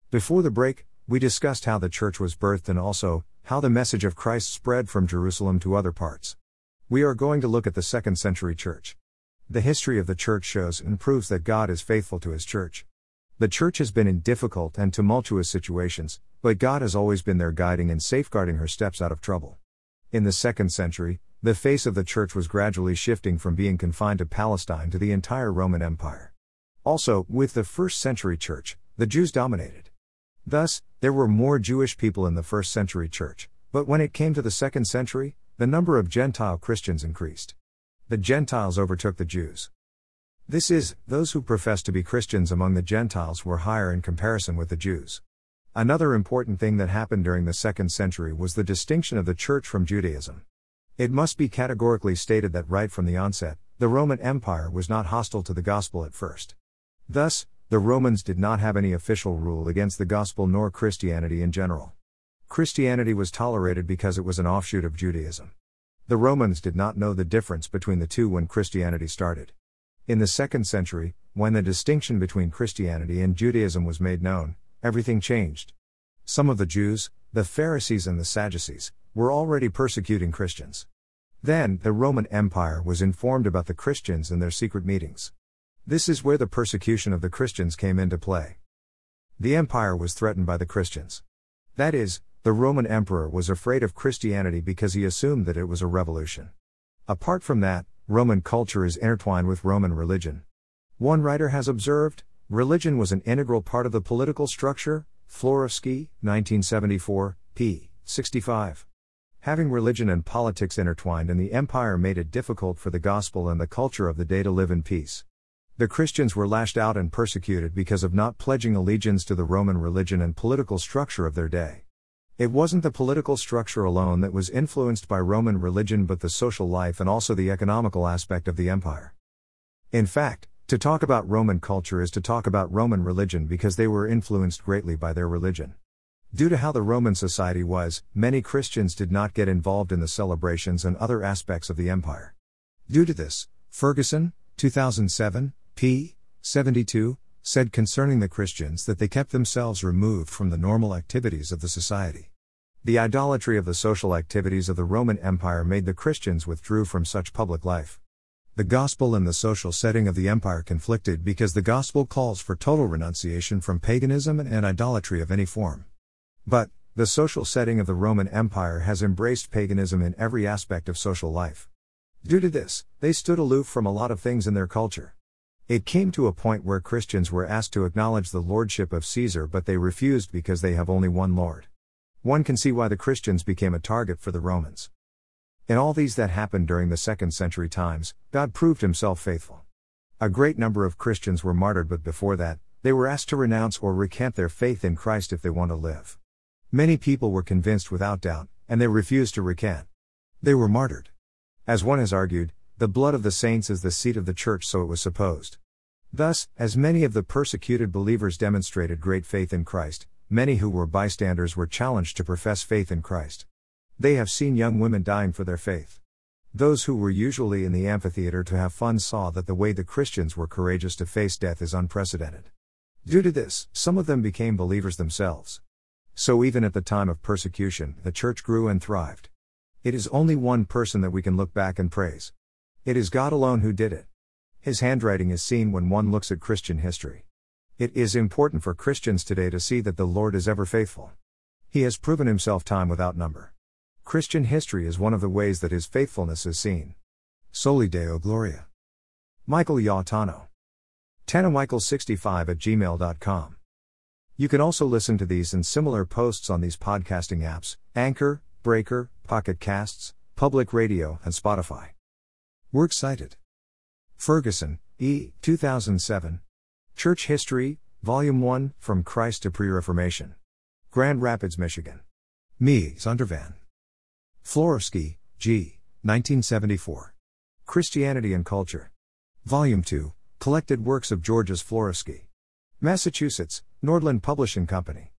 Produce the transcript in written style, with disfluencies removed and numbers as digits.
Before the break, we discussed how the church was birthed and also how the message of Christ spread from Jerusalem to other parts. We are going to look at the 2nd century church. The history of the church shows and proves that God is faithful to his church. The church has been in difficult and tumultuous situations, but God has always been there guiding and safeguarding her steps out of trouble. In the 2nd century, the face of the church was gradually shifting from being confined to Palestine to the entire Roman Empire. Also, with the 1st century church, the Jews dominated. Thus, there were more Jewish people in the 1st century church, but when it came to the 2nd century, the number of Gentile Christians increased. The Gentiles overtook the Jews. This is, those who profess to be Christians among the Gentiles were higher in comparison with the Jews. Another important thing that happened during the 2nd century was the distinction of the church from Judaism. It must be categorically stated that right from the onset, the Roman Empire was not hostile to the gospel at first. Thus, the Romans did not have any official rule against the gospel nor Christianity in general. Christianity was tolerated because it was an offshoot of Judaism. The Romans did not know the difference between the two when Christianity started. In the 2nd century, when the distinction between Christianity and Judaism was made known, everything changed. Some of the Jews, the Pharisees and the Sadducees, were already persecuting Christians. Then, the Roman Empire was informed about the Christians and their secret meetings. This is where the persecution of the Christians came into play. The empire was threatened by the Christians. That is, the Roman emperor was afraid of Christianity because he assumed that it was a revolution. Apart from that, Roman culture is intertwined with Roman religion. One writer has observed, religion was an integral part of the political structure, Florovsky, 1974, p. 65. Having religion and politics intertwined in the empire made it difficult for the gospel and the culture of the day to live in peace. The Christians were lashed out and persecuted because of not pledging allegiance to the Roman religion and political structure of their day. It wasn't the political structure alone that was influenced by Roman religion but the social life and also the economical aspect of the empire. In fact, to talk about Roman culture is to talk about Roman religion because they were influenced greatly by their religion. Due to how the Roman society was, many Christians did not get involved in the celebrations and other aspects of the empire. Due to this, Ferguson, 2007, p. 72, said concerning the Christians that they kept themselves removed from the normal activities of the society. The idolatry of the social activities of the Roman Empire made the Christians withdrew from such public life. The gospel and the social setting of the empire conflicted because the gospel calls for total renunciation from paganism and idolatry of any form. But, the social setting of the Roman Empire has embraced paganism in every aspect of social life. Due to this, they stood aloof from a lot of things in their culture. It came to a point where Christians were asked to acknowledge the lordship of Caesar but they refused because they have only one Lord. One can see why the Christians became a target for the Romans. In all these that happened during the 2nd century times, God proved himself faithful. A great number of Christians were martyred but before that, they were asked to renounce or recant their faith in Christ if they want to live. Many people were convinced without doubt, and they refused to recant. They were martyred. As one has argued, the blood of the saints is the seat of the church, so it was supposed. Thus, as many of the persecuted believers demonstrated great faith in Christ, many who were bystanders were challenged to profess faith in Christ. They have seen young women dying for their faith. Those who were usually in the amphitheater to have fun saw that the way the Christians were courageous to face death is unprecedented. Due to this, some of them became believers themselves. So even at the time of persecution, the church grew and thrived. It is only one person that we can look back and praise. It is God alone who did it. His handwriting is seen when one looks at Christian history. It is important for Christians today to see that the Lord is ever faithful. He has proven himself time without number. Christian history is one of the ways that his faithfulness is seen. Soli Deo Gloria. Michael Yautano. TanaMichael65@gmail.com. You can also listen to these and similar posts on these podcasting apps, Anchor, Breaker, Pocket Casts, Public Radio, and Spotify. We're excited. Ferguson, E. 2007. Church History, Volume 1, From Christ to Pre-Reformation. Grand Rapids, Michigan. Me, Zondervan. Florovsky, G. 1974. Christianity and Culture. Volume 2, Collected Works of Georges Florovsky. Massachusetts, Nordland Publishing Company.